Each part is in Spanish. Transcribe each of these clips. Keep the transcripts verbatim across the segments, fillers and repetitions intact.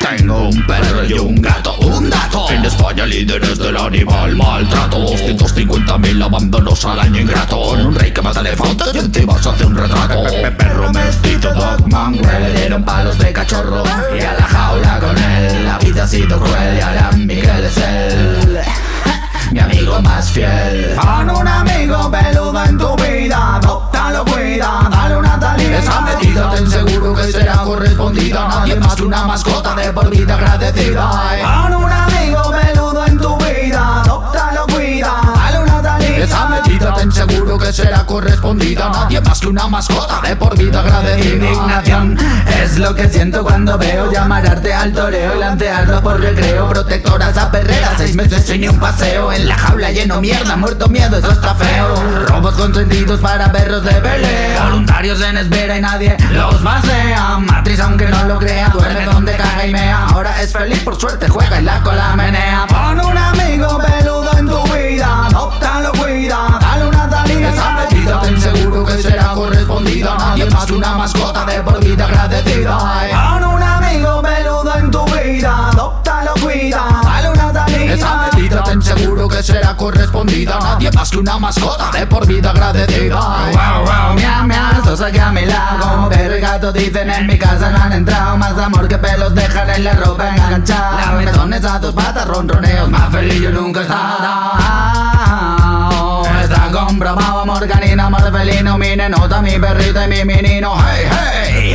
Tengo un perro y un gato. Un dato: en España líderes del animal maltrato. doscientos cincuenta mil abandonos al año ingrato. Con un rey que mata elefantes y encima se hace un retrato. Perro mestizo, dog mongrel. Le dieron palos de cachorro y a la jaula con él. La vida ha sido cruel y ahora Miguel es él, mi amigo más fiel. Pon un amigo peludo en tu vida, adóptalo, cuida, dale una salida. Esa medida ten seguro que será correspondida. Nadie más que una mascota de por vida agradecida. Pon un amigo peludo en tu vida, adóptalo, cuida, dale una salida. Esa medida ten seguro que será correspondida. Nadie más que una mascota de por vida agradecida. Indignación es lo que siento cuando veo llamar arte al toreo y lancearlo por recreo. Protectoras a perreras, seis meses sin ni un paseo. En la jaula lleno mierda, muerto miedo, eso está feo. Robos consentidos para perros de pelea. Voluntarios en espera y nadie los vacía. Matriz aunque no lo crea, duerme donde caga y mea. Ahora es feliz, por suerte juega y la cola menea. Pon un amigo peludo en tu vida, adóptalo, cuida, dale una salida. Esa medida ten seguro que será correspondida. Nadie más que una mascota de por vida agradecida. Pon un amigo peludo en tu vida, adóptalo, cuida, dale una salida. Esa medida ten seguro que será correspondida. Nadie más que una mascota de por vida agradecida. Wow, wow, miau, miau, estos aquí a mi lado. Perro y gato dicen en mi casa no han entrado. Más amor que pelos dejan en la ropa enganchada. Lametones a tus patas, ronroneos, más feliz yo nunca he estado. Está comprobado, amor canino, amor felino. Mi nenota, mi perrito y mi menino. Hey, hey.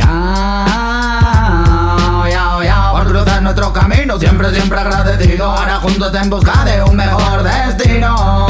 Ah, yao, yao. Por cruzar nuestro camino, siempre, siempre agradecido. Ahora juntos en busca de un mejor destino.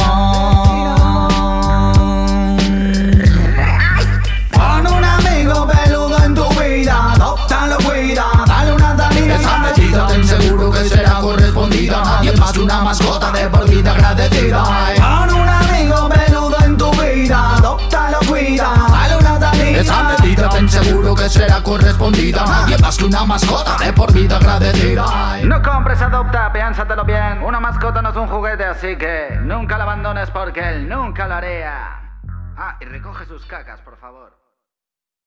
Pon un amigo peludo en tu vida, adóptalo, cuida, dale una salida. Esa medida ten seguro que será correspondida. Nadie más que una mascota de por vida agradecida. Pon un amigo peludo en tu vida, adóptalo, cuida, dale una salida. Esa medida ten seguro que será correspondida. Nadie más que una mascota de por vida agradecida. No compres, adopta, piénsatelo bien. Una mascota no es un juguete, así que nunca la abandones porque él nunca lo haría. Ah, y recoge sus cacas, por favor.